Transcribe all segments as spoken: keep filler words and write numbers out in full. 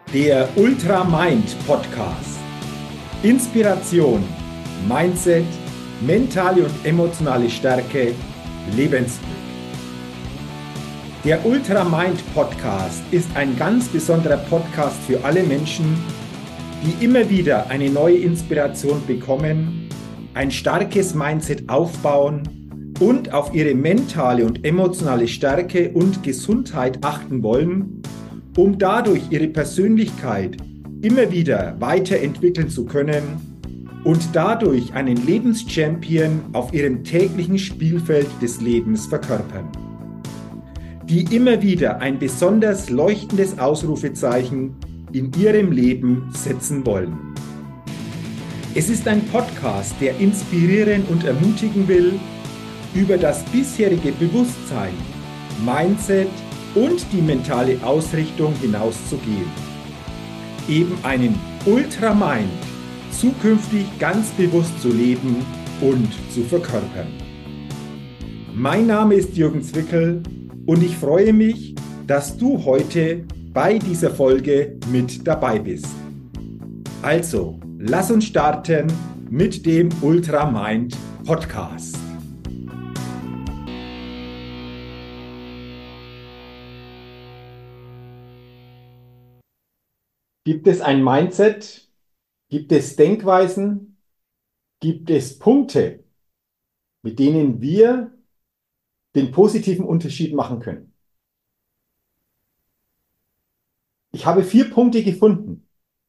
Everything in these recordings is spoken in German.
Der Ultra Mind Podcast. Inspiration, Mindset, mentale und emotionale Stärke, Lebensglück. Der Ultra Mind Podcast ist ein ganz besonderer Podcast für alle Menschen, die immer wieder eine neue Inspiration bekommen, ein starkes Mindset aufbauen und auf ihre mentale und emotionale Stärke und Gesundheit achten wollen, um dadurch ihre Persönlichkeit immer wieder weiterentwickeln zu können und dadurch einen Lebenschampion auf ihrem täglichen Spielfeld des Lebens verkörpern, die immer wieder ein besonders leuchtendes Ausrufezeichen in ihrem Leben setzen wollen. Es ist ein Podcast, der inspirieren und ermutigen will, über das bisherige Bewusstsein, Mindset und die mentale Ausrichtung hinauszugehen. Eben einen Ultramind zukünftig ganz bewusst zu leben und zu verkörpern. Mein Name ist Jürgen Zwickel und ich freue mich, dass du heute bei dieser Folge mit dabei bist. Also, lass uns starten mit dem Ultramind Podcast. Gibt es ein Mindset? Gibt es Denkweisen? Gibt es Punkte, mit denen wir den positiven Unterschied machen können? Ich habe vier Punkte gefunden,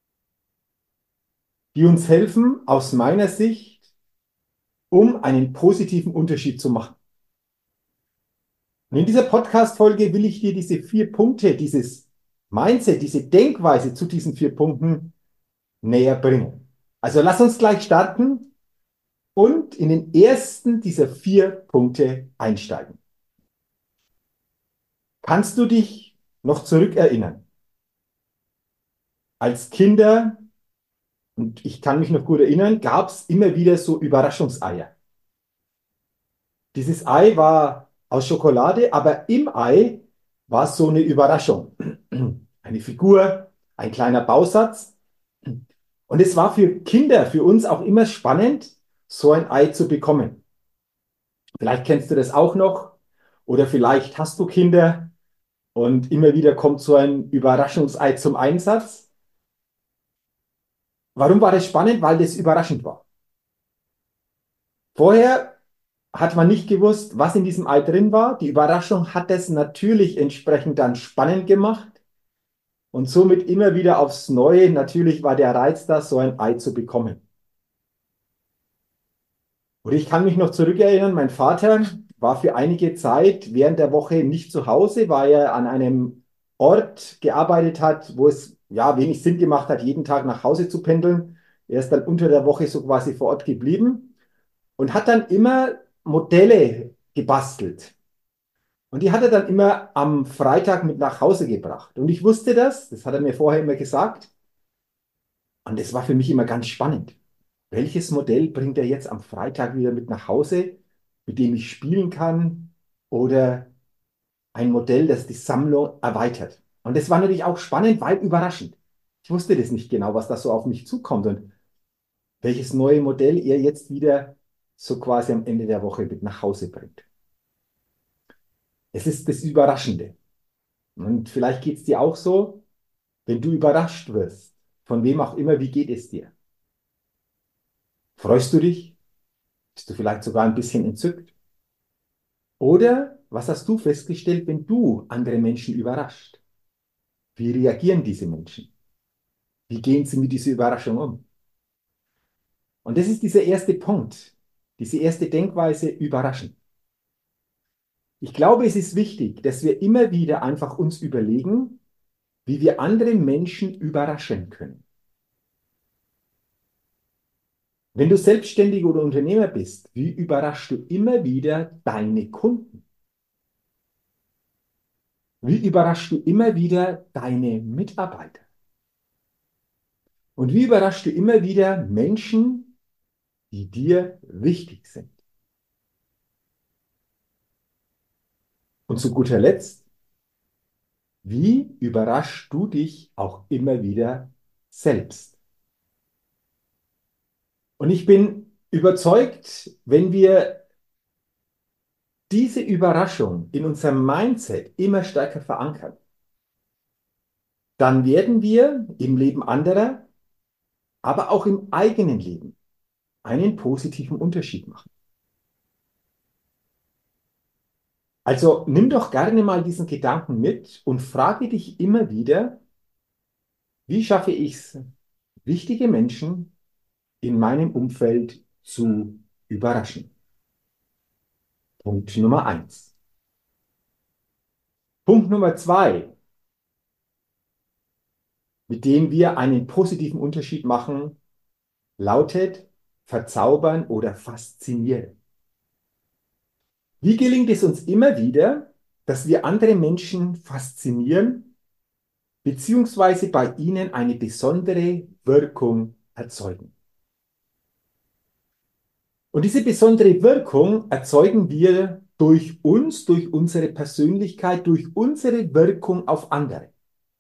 die uns helfen, aus meiner Sicht, um einen positiven Unterschied zu machen. Und in dieser Podcast-Folge will ich dir diese vier Punkte, dieses Mindset, diese Denkweise zu diesen vier Punkten näher bringen. Also lass uns gleich starten und in den ersten dieser vier Punkte einsteigen. Kannst du dich noch zurückerinnern? Als Kinder, und ich kann mich noch gut erinnern, gab es immer wieder so Überraschungseier. Dieses Ei war aus Schokolade, aber im Ei war so eine Überraschung. Eine Figur, ein kleiner Bausatz. Und es war für Kinder, für uns auch immer spannend, so ein Ei zu bekommen. Vielleicht kennst du das auch noch oder vielleicht hast du Kinder und immer wieder kommt so ein Überraschungsei zum Einsatz. Warum war das spannend? Weil das überraschend war. Vorher hat man nicht gewusst, was in diesem Ei drin war. Die Überraschung hat es natürlich entsprechend dann spannend gemacht und somit immer wieder aufs Neue. Natürlich war der Reiz da, so ein Ei zu bekommen. Und ich kann mich noch zurückerinnern, mein Vater war für einige Zeit während der Woche nicht zu Hause, weil er an einem Ort gearbeitet hat, wo es ja wenig Sinn gemacht hat, jeden Tag nach Hause zu pendeln. Er ist dann unter der Woche so quasi vor Ort geblieben und hat dann immer Modelle gebastelt. Und die hat er dann immer am Freitag mit nach Hause gebracht. Und ich wusste das, das hat er mir vorher immer gesagt. Und das war für mich immer ganz spannend. Welches Modell bringt er jetzt am Freitag wieder mit nach Hause, mit dem ich spielen kann? Oder ein Modell, das die Sammlung erweitert? Und das war natürlich auch spannend, weil überraschend. Ich wusste das nicht genau, was da so auf mich zukommt und welches neue Modell er jetzt wieder so quasi am Ende der Woche mit nach Hause bringt. Es ist das Überraschende. Und vielleicht geht es dir auch so, wenn du überrascht wirst, von wem auch immer, wie geht es dir? Freust du dich? Bist du vielleicht sogar ein bisschen entzückt? Oder was hast du festgestellt, wenn du andere Menschen überrascht? Wie reagieren diese Menschen? Wie gehen sie mit dieser Überraschung um? Und das ist dieser erste Punkt, diese erste Denkweise, überraschen. Ich glaube, es ist wichtig, dass wir immer wieder einfach uns überlegen, wie wir andere Menschen überraschen können. Wenn du Selbstständiger oder Unternehmer bist, wie überraschst du immer wieder deine Kunden? Wie überraschst du immer wieder deine Mitarbeiter? Und wie überraschst du immer wieder Menschen, die dir wichtig sind? Und zu guter Letzt, Wie überraschst du dich auch immer wieder selbst? Und ich bin überzeugt, wenn wir diese Überraschung in unserem Mindset immer stärker verankern, dann werden wir im Leben anderer, aber auch im eigenen Leben einen positiven Unterschied machen. Also nimm doch gerne mal diesen Gedanken mit und frage dich immer wieder, wie schaffe ich es, wichtige Menschen in meinem Umfeld zu überraschen? Punkt Nummer eins. Punkt Nummer zwei, mit dem wir einen positiven Unterschied machen, lautet verzaubern oder faszinieren. Wie gelingt es uns immer wieder, dass wir andere Menschen faszinieren, beziehungsweise bei ihnen eine besondere Wirkung erzeugen? Und diese besondere Wirkung erzeugen wir durch uns, durch unsere Persönlichkeit, durch unsere Wirkung auf andere.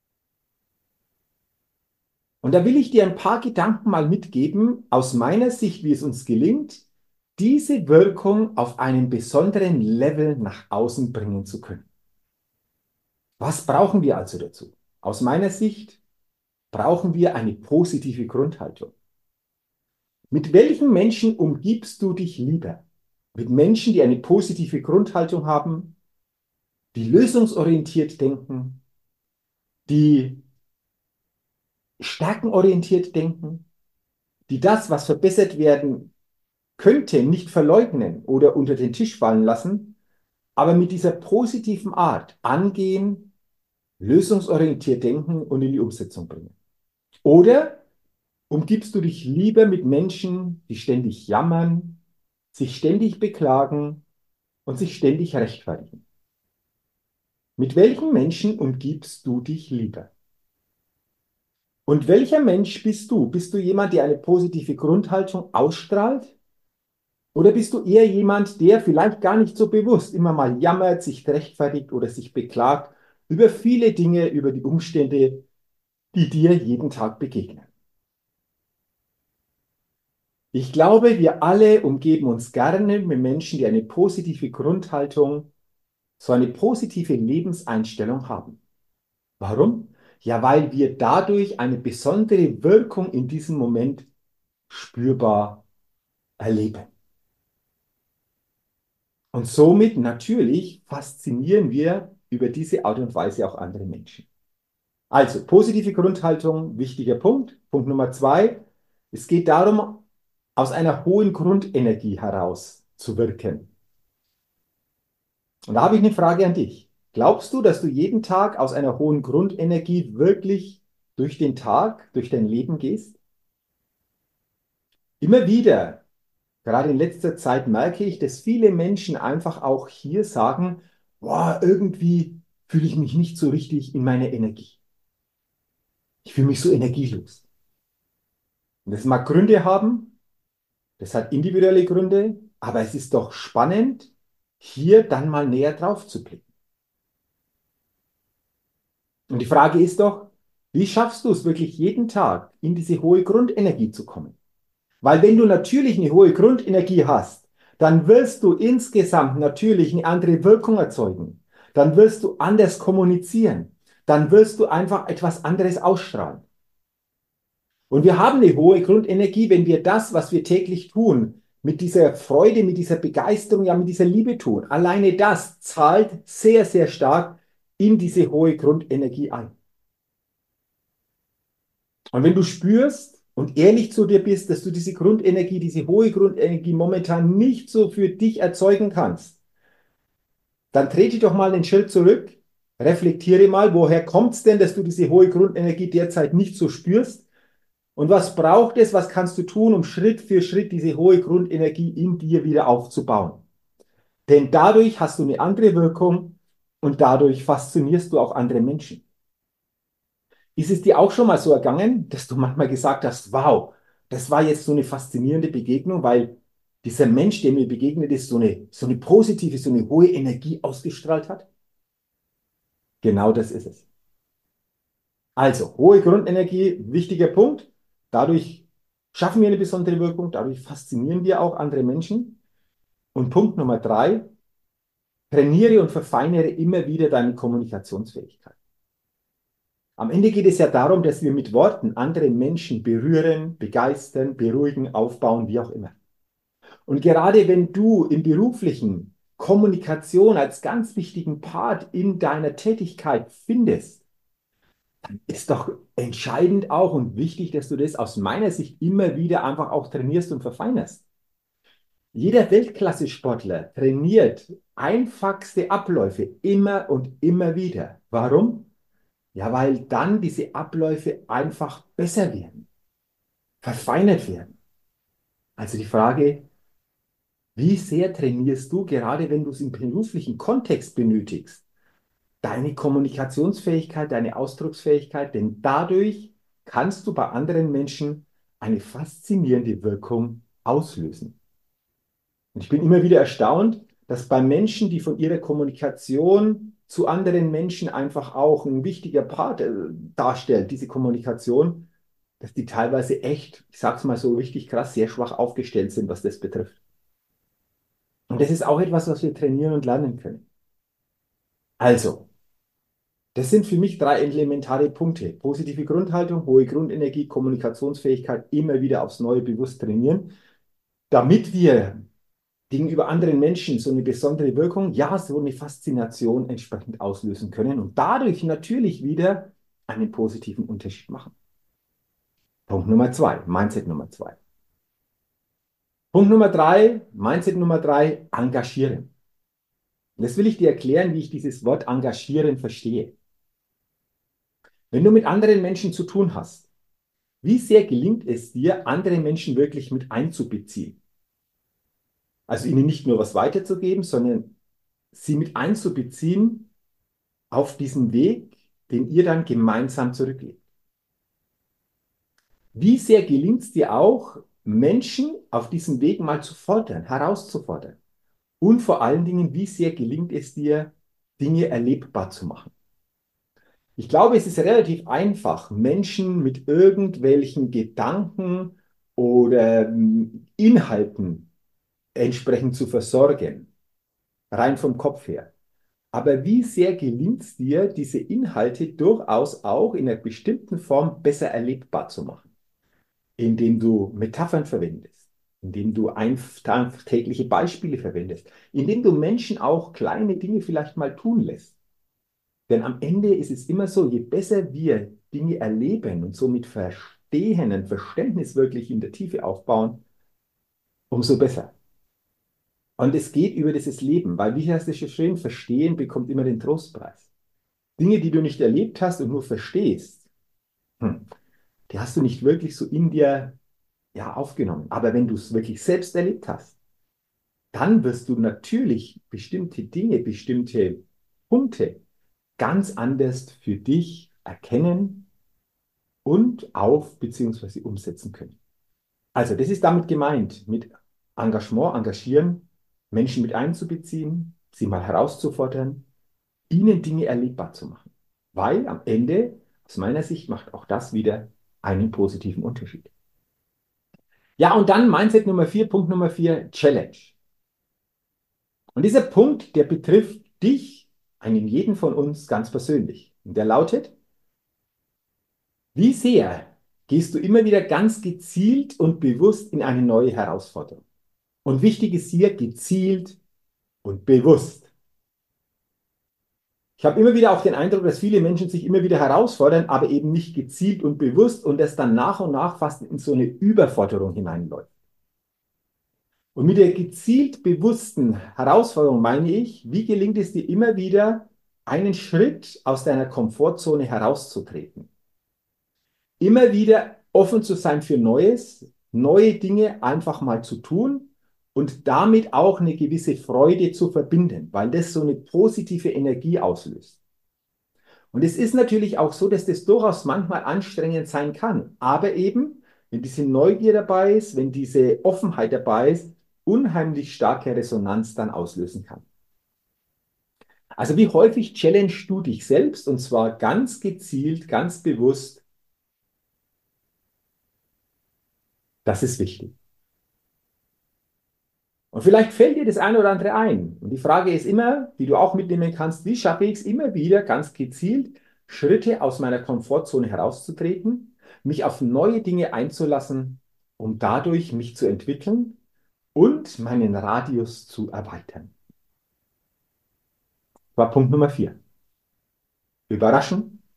Und da will ich dir ein paar Gedanken mal mitgeben, aus meiner Sicht, wie es uns gelingt, diese Wirkung auf einen besonderen Level nach außen bringen zu können. Was brauchen wir also dazu? Aus meiner Sicht brauchen wir eine positive Grundhaltung. Mit welchen Menschen umgibst du dich lieber? Mit Menschen, die eine positive Grundhaltung haben, die lösungsorientiert denken, die stärkenorientiert denken, die das, was verbessert werden könnte, nicht verleugnen oder unter den Tisch fallen lassen, aber mit dieser positiven Art angehen, lösungsorientiert denken und in die Umsetzung bringen. Oder umgibst du dich lieber mit Menschen, die ständig jammern, sich ständig beklagen und sich ständig rechtfertigen? Mit welchen Menschen umgibst du dich lieber? Und welcher Mensch bist du? Bist du jemand, der eine positive Grundhaltung ausstrahlt? Oder bist du eher jemand, der vielleicht gar nicht so bewusst immer mal jammert, sich rechtfertigt oder sich beklagt über viele Dinge, über die Umstände, die dir jeden Tag begegnen? Ich glaube, wir alle umgeben uns gerne mit Menschen, die eine positive Grundhaltung, so eine positive Lebenseinstellung haben. Warum? Ja, weil wir dadurch eine besondere Wirkung in diesem Moment spürbar erleben. Und somit natürlich faszinieren wir über diese Art und Weise auch andere Menschen. Also positive Grundhaltung, wichtiger Punkt. Punkt Nummer zwei, es geht darum, aus einer hohen Grundenergie heraus zu wirken. Und da habe ich eine Frage an dich. Glaubst du, dass du jeden Tag aus einer hohen Grundenergie wirklich durch den Tag, durch dein Leben gehst? Immer wieder, gerade in letzter Zeit, merke ich, dass viele Menschen einfach auch hier sagen, boah, irgendwie fühle ich mich nicht so richtig in meiner Energie. Ich fühle mich so energielos. Und das mag Gründe haben, das hat individuelle Gründe, aber es ist doch spannend, hier dann mal näher drauf zu blicken. Und die Frage ist doch, wie schaffst du es wirklich jeden Tag in diese hohe Grundenergie zu kommen? Weil wenn du natürlich eine hohe Grundenergie hast, dann wirst du insgesamt natürlich eine andere Wirkung erzeugen. Dann wirst du anders kommunizieren. Dann wirst du einfach etwas anderes ausstrahlen. Und wir haben eine hohe Grundenergie, wenn wir das, was wir täglich tun, mit dieser Freude, mit dieser Begeisterung, ja mit dieser Liebe tun. Alleine das zahlt sehr, sehr stark in diese hohe Grundenergie ein. Und wenn du spürst und ehrlich zu dir bist, dass du diese Grundenergie, diese hohe Grundenergie momentan nicht so für dich erzeugen kannst, dann trete doch mal den Schritt zurück, reflektiere mal, woher kommt es denn, dass du diese hohe Grundenergie derzeit nicht so spürst? Und was braucht es, was kannst du tun, um Schritt für Schritt diese hohe Grundenergie in dir wieder aufzubauen? Denn dadurch hast du eine andere Wirkung und dadurch faszinierst du auch andere Menschen. Ist es dir auch schon mal so ergangen, dass du manchmal gesagt hast, wow, das war jetzt so eine faszinierende Begegnung, weil dieser Mensch, der mir begegnet ist, so eine, so eine positive, so eine hohe Energie ausgestrahlt hat? Genau das ist es. Also, hohe Grundenergie, wichtiger Punkt. Dadurch schaffen wir eine besondere Wirkung, dadurch faszinieren wir auch andere Menschen. Und Punkt Nummer drei, trainiere und verfeinere immer wieder deine Kommunikationsfähigkeit. Am Ende geht es ja darum, dass wir mit Worten andere Menschen berühren, begeistern, beruhigen, aufbauen, wie auch immer. Und gerade wenn du im beruflichen Kommunikation als ganz wichtigen Part in deiner Tätigkeit findest, dann ist doch entscheidend auch und wichtig, dass du das aus meiner Sicht immer wieder einfach auch trainierst und verfeinerst. Jeder Weltklasse-Sportler trainiert einfachste Abläufe immer und immer wieder. Warum? Ja, weil dann diese Abläufe einfach besser werden, verfeinert werden. Also die Frage, wie sehr trainierst du, gerade wenn du es im beruflichen Kontext benötigst, deine Kommunikationsfähigkeit, deine Ausdrucksfähigkeit, denn dadurch kannst du bei anderen Menschen eine faszinierende Wirkung auslösen. Und ich bin immer wieder erstaunt, dass bei Menschen, die von ihrer Kommunikation zu anderen Menschen einfach auch ein wichtiger Part äh, darstellt, diese Kommunikation, dass die teilweise echt, ich sag's mal so richtig krass, sehr schwach aufgestellt sind, was das betrifft. Und das ist auch etwas, was wir trainieren und lernen können. Also, das sind für mich drei elementare Punkte. Positive Grundhaltung, hohe Grundenergie, Kommunikationsfähigkeit, immer wieder aufs Neue bewusst trainieren, damit wir gegenüber anderen Menschen so eine besondere Wirkung, ja, so eine Faszination entsprechend auslösen können und dadurch natürlich wieder einen positiven Unterschied machen. Punkt Nummer zwei, Mindset Nummer zwei. Punkt Nummer drei, Mindset Nummer drei, engagieren. Jetzt will ich dir erklären, wie ich dieses Wort engagieren verstehe. Wenn du mit anderen Menschen zu tun hast, wie sehr gelingt es dir, andere Menschen wirklich mit einzubeziehen? Also ihnen nicht nur was weiterzugeben, sondern sie mit einzubeziehen auf diesen Weg, den ihr dann gemeinsam zurücklegt. Wie sehr gelingt es dir auch, Menschen auf diesem Weg mal zu fordern, herauszufordern? Und vor allen Dingen, wie sehr gelingt es dir, Dinge erlebbar zu machen? Ich glaube, es ist relativ einfach, Menschen mit irgendwelchen Gedanken oder ähm, Inhalten entsprechend zu versorgen, rein vom Kopf her. Aber wie sehr gelingt es dir, diese Inhalte durchaus auch in einer bestimmten Form besser erlebbar zu machen? Indem du Metaphern verwendest, indem du tägliche Beispiele verwendest, indem du Menschen auch kleine Dinge vielleicht mal tun lässt. Denn am Ende ist es immer so, je besser wir Dinge erleben und somit verstehen, ein Verständnis wirklich in der Tiefe aufbauen, umso besser. Und es geht über dieses Leben, weil, wie heißt es so schön, Verstehen bekommt immer den Trostpreis. Dinge, die du nicht erlebt hast und nur verstehst, hm, die hast du nicht wirklich so in dir ja, aufgenommen. Aber wenn du es wirklich selbst erlebt hast, dann wirst du natürlich bestimmte Dinge, bestimmte Punkte ganz anders für dich erkennen und auf bzw. umsetzen können. Also, das ist damit gemeint, mit Engagement, engagieren, Menschen mit einzubeziehen, sie mal herauszufordern, ihnen Dinge erlebbar zu machen. Weil am Ende, aus meiner Sicht, macht auch das wieder einen positiven Unterschied. Ja, und dann Mindset Nummer vier, Punkt Nummer vier, Challenge. Und dieser Punkt, der betrifft dich, einen jeden von uns ganz persönlich. Und der lautet, wie sehr gehst du immer wieder ganz gezielt und bewusst in eine neue Herausforderung? Und wichtig ist hier gezielt und bewusst. Ich habe immer wieder auch den Eindruck, dass viele Menschen sich immer wieder herausfordern, aber eben nicht gezielt und bewusst und das dann nach und nach fast in so eine Überforderung hineinläuft. Und mit der gezielt bewussten Herausforderung meine ich, wie gelingt es dir immer wieder, einen Schritt aus deiner Komfortzone herauszutreten? Immer wieder offen zu sein für Neues, neue Dinge einfach mal zu tun und damit auch eine gewisse Freude zu verbinden, weil das so eine positive Energie auslöst. Und es ist natürlich auch so, dass das durchaus manchmal anstrengend sein kann, aber eben, wenn diese Neugier dabei ist, wenn diese Offenheit dabei ist, unheimlich starke Resonanz dann auslösen kann. Also wie häufig challengest du dich selbst und zwar ganz gezielt, ganz bewusst? Das ist wichtig. Und vielleicht fällt dir das eine oder andere ein. Und die Frage ist immer, die du auch mitnehmen kannst, wie schaffe ich es immer wieder ganz gezielt, Schritte aus meiner Komfortzone herauszutreten, mich auf neue Dinge einzulassen, um dadurch mich zu entwickeln und meinen Radius zu erweitern. Das war Punkt Nummer vier. Überraschen,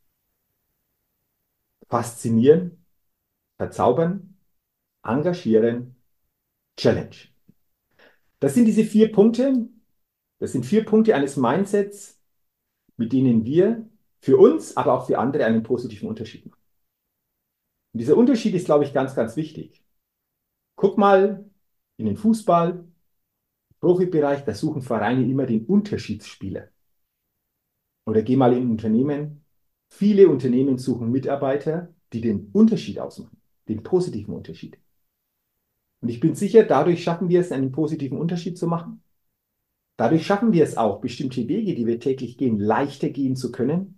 faszinieren, verzaubern, engagieren, Challenge. Das sind diese vier Punkte. Das sind vier Punkte eines Mindsets, mit denen wir für uns, aber auch für andere einen positiven Unterschied machen. Und dieser Unterschied ist, glaube ich, ganz, ganz wichtig. Guck mal in den Fußball, im Profibereich, da suchen Vereine immer den Unterschiedsspieler. Oder geh mal in Unternehmen. Viele Unternehmen suchen Mitarbeiter, die den Unterschied ausmachen, den positiven Unterschied. Und ich bin sicher, dadurch schaffen wir es, einen positiven Unterschied zu machen. Dadurch schaffen wir es auch, bestimmte Wege, die wir täglich gehen, leichter gehen zu können.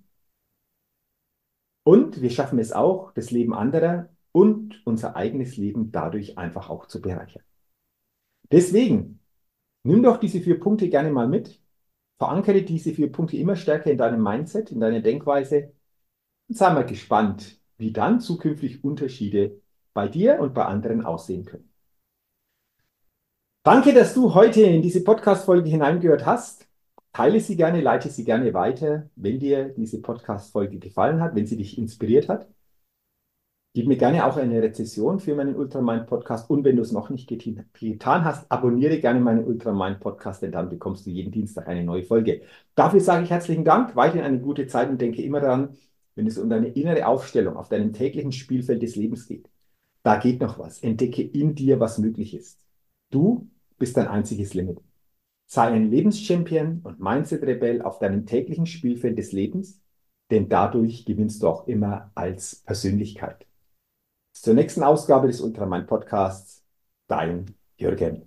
Und wir schaffen es auch, das Leben anderer und unser eigenes Leben dadurch einfach auch zu bereichern. Deswegen, nimm doch diese vier Punkte gerne mal mit, verankere diese vier Punkte immer stärker in deinem Mindset, in deiner Denkweise und sei mal gespannt, wie dann zukünftig Unterschiede bei dir und bei anderen aussehen können. Danke, dass du heute in diese Podcast-Folge hineingehört hast. Teile sie gerne, leite sie gerne weiter, wenn dir diese Podcast-Folge gefallen hat, wenn sie dich inspiriert hat. Gib mir gerne auch eine Rezession für meinen Ultramind-Podcast und wenn du es noch nicht getan hast, abonniere gerne meinen Ultramind-Podcast, denn dann bekommst du jeden Dienstag eine neue Folge. Dafür sage ich herzlichen Dank, weiterhin eine gute Zeit und denke immer daran, wenn es um deine innere Aufstellung auf deinem täglichen Spielfeld des Lebens geht, da geht noch was. Entdecke in dir, was möglich ist. Du bist dein einziges Limit. Sei ein Lebenschampion und Mindset-Rebell auf deinem täglichen Spielfeld des Lebens, denn dadurch gewinnst du auch immer als Persönlichkeit. Bis zur nächsten Ausgabe des Ultramind Podcasts. Dein Jürgen.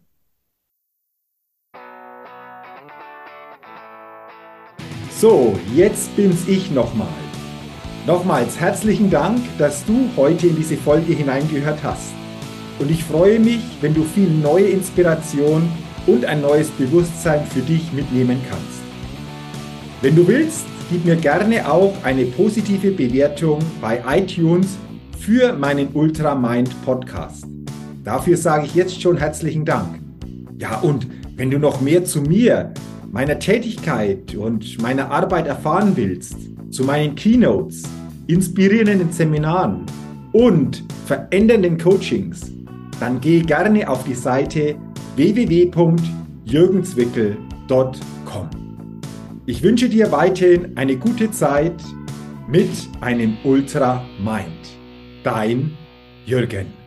So, jetzt bin's ich nochmal. Nochmals herzlichen Dank, dass du heute in diese Folge hineingehört hast. Und ich freue mich, wenn du viel neue Inspiration und ein neues Bewusstsein für dich mitnehmen kannst. Wenn du willst, gib mir gerne auch eine positive Bewertung bei iTunes für meinen Ultramind Podcast. Dafür sage ich jetzt schon herzlichen Dank. Ja, und wenn du noch mehr zu mir, meiner Tätigkeit und meiner Arbeit erfahren willst, zu meinen Keynotes, inspirierenden Seminaren und verändernden Coachings, dann geh gerne auf die Seite w w w punkt jürgenzwickel punkt com. Ich wünsche dir weiterhin eine gute Zeit mit einem Ultramind. Dein Jürgen.